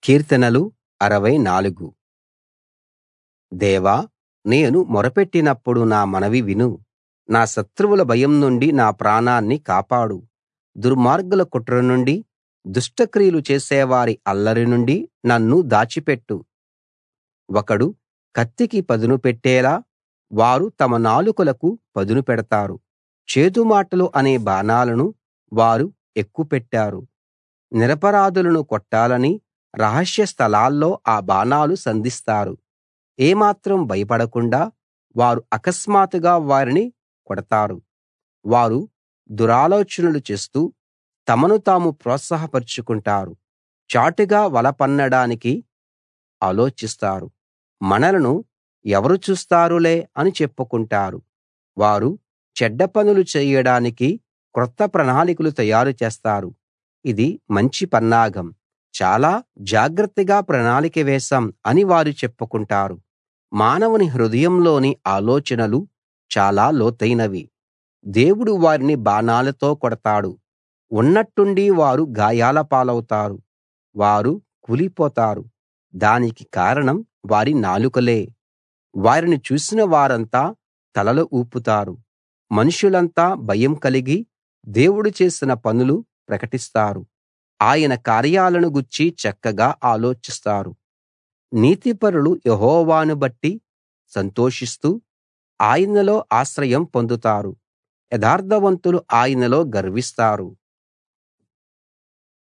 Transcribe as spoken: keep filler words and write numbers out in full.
కీర్తనలు అరవై నాలుగు. దేవా, నేను మొరపెట్టినప్పుడు నా మనవి విను. నా శత్రువుల భయం నుండి నా ప్రాణాన్ని కాపాడు. దుర్మార్గుల కుట్ర నుండి, దుష్టక్రియలు చేసేవారి అల్లరి నుండి నన్ను దాచిపెట్టు. ఒకడు కత్తికి పదును పెట్టేలా వారు తమ నాలుకలకు పదును పెడతారు. చేదు మాటలు అనే బాణాలను వారు ఎక్కుపెట్టారు. నిరపరాధులను కొట్టాలని రహస్య స్థలాల్లో ఆ బాణాలు సంధిస్తారు. ఏమాత్రం భయపడకుండా వారు అకస్మాత్తుగా వారిని కొడతారు. వారు దురాలోచనలు చేస్తూ తమను తాము ప్రోత్సాహపరచుకుంటారు. చాటుగా వల పన్నడానికి ఆలోచిస్తారు. మనలను ఎవరు చూస్తారులే అని చెప్పుకుంటారు. వారు చెడ్డ పనులు చేయడానికి క్రొత్త ప్రణాళికలు తయారు చేస్తారు. ఇది మంచి పన్నాగం, చాలా జాగ్రత్తగా ప్రణాళిక వేశాం అని వారు చెప్పుకుంటారు. మానవుని హృదయంలోని ఆలోచనలు చాలా లోతైనవి. దేవుడు వారిని బాణాలతో కొడతాడు. ఉన్నట్టుండి వారు గాయాల పాలవుతారు. వారు కూలిపోతారు. దానికి కారణం వారి నాలుకలే. వారిని చూసిన వారంతా తలలు ఊపుతారు. మనుషులంతా భయం కలిగి దేవుడు చేసిన పనులు ప్రకటిస్తారు. ఆయన కార్యాలను గూర్చి చక్కగా ఆలోచిస్తారు. నీతిపరులు యెహోవాను బట్టి సంతోషిస్తూ ఆయనలో ఆశ్రయం పొందుతారు. యథార్థవంతులు ఆయనలో గర్విస్తారు.